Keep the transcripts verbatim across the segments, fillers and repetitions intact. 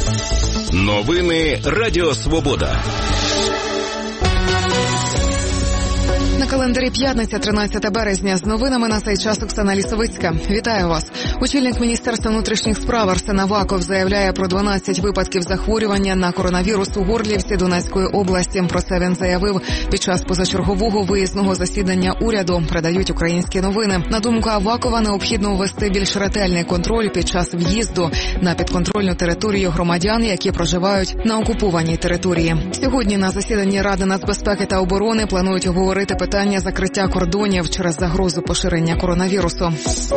Новини Радіо Свобода. На календарі п'ятниця, тринадцяте березня. З новинами на цей час Оксана Лісовицька. Вітаю вас. Очільник Міністерства внутрішніх справ Арсен Аваков заявляє про дванадцять випадків захворювання на коронавірус у Горлівці Донецької області. Про це він заявив під час позачергового виїзного засідання уряду, передають українські новини. На думку Авакова, необхідно ввести більш ретельний контроль під час в'їзду на підконтрольну територію громадян, які проживають на окупованій території. Сьогодні на засіданні Ради нацбезпеки та оборони планують обговорити питання закриття кордонів через загрозу поширення коронавірусу.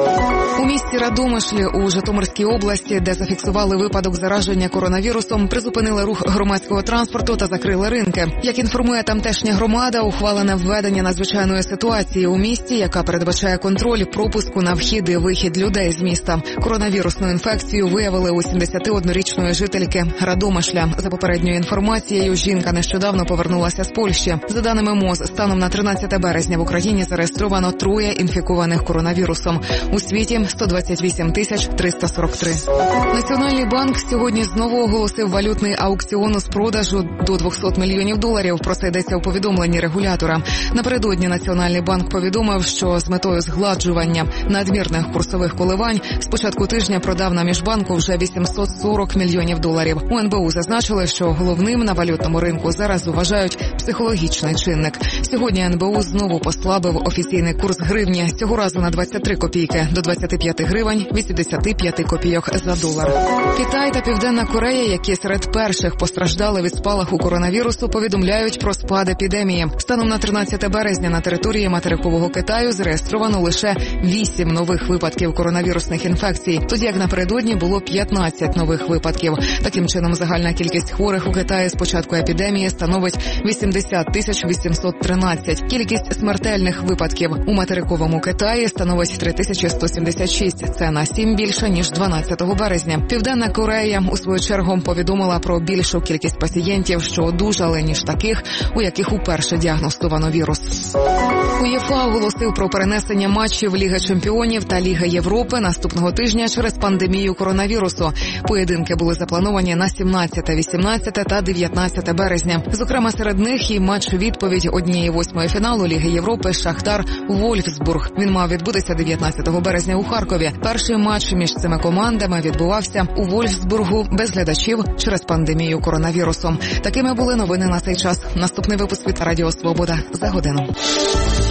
У місті Радомишлі у Житомирській області, де зафіксували випадок зараження коронавірусом, призупинили рух громадського транспорту та закрили ринки. Як інформує тамтешня громада, ухвалене введення надзвичайної ситуації у місті, яка передбачає контроль пропуску на вхід і вихід людей з міста. Коронавірусну інфекцію виявили у сімдесятиоднорічної жительки Радомишля. За попередньою інформацією, жінка нещодавно повернулася з Польщі. За даними МОЗ, станом на тринадцяте березня в Україні зареєстровано троє інфікованих коронавірусом. У світі – сто двадцять вісім тисяч триста сорок три. Національний банк сьогодні знову оголосив валютний аукціон з продажу до двохсот мільйонів доларів. Про це йдеться у повідомленні регулятора. Напередодні Національний банк повідомив, що з метою згладжування надмірних курсових коливань з початку тижня продав на міжбанку вже вісімсот сорок мільйонів доларів. У ен бе у зазначили, що головним на валютному ринку зараз вважають психологічний чинник. Сьогодні ен бе у знову послабив офіційний курс гривні, цього разу на двадцять три копійки, до двадцяти п'яти гривень вісімдесят п'ять копійок за долар. Китай та Південна Корея, які серед перших постраждали від спалаху коронавірусу, повідомляють про спад епідемії. Станом на тринадцяте березня на території материкового Китаю зареєстровано лише вісім нових випадків коронавірусних інфекцій, тоді як напередодні було п'ятнадцять нових випадків. Таким чином, загальна кількість хворих у Китаї з початку епідемії становить вісімдесят тисяч вісімсот тринадцять. Кількість смертельних випадків у материковому Китаї становить три тисячі сто сімдесят шість. Це на сім більше, ніж дванадцятого березня. Південна Корея, у свою чергу, повідомила про більшу кількість пацієнтів, що одужали, ніж таких, у яких уперше діагностовано вірус. УЄФА оголосив про перенесення матчів Ліги Чемпіонів та Ліги Європи наступного тижня через пандемію коронавірусу. Поєдинки були заплановані на сімнадцяте, вісімнадцяте та дев'ятнадцяте березня. Зокрема, серед них і матч-відповідь однієї восьмої фіналу Ліги Європи Шахтар-Вольфсбург. Він мав відбутися дев'ятнадцятого березня у Харкові. Перший матч між цими командами відбувався у Вольфсбургу без глядачів через пандемію коронавірусу. Такими були новини на цей час. Наступний випуск від Радіо Свобода за годину.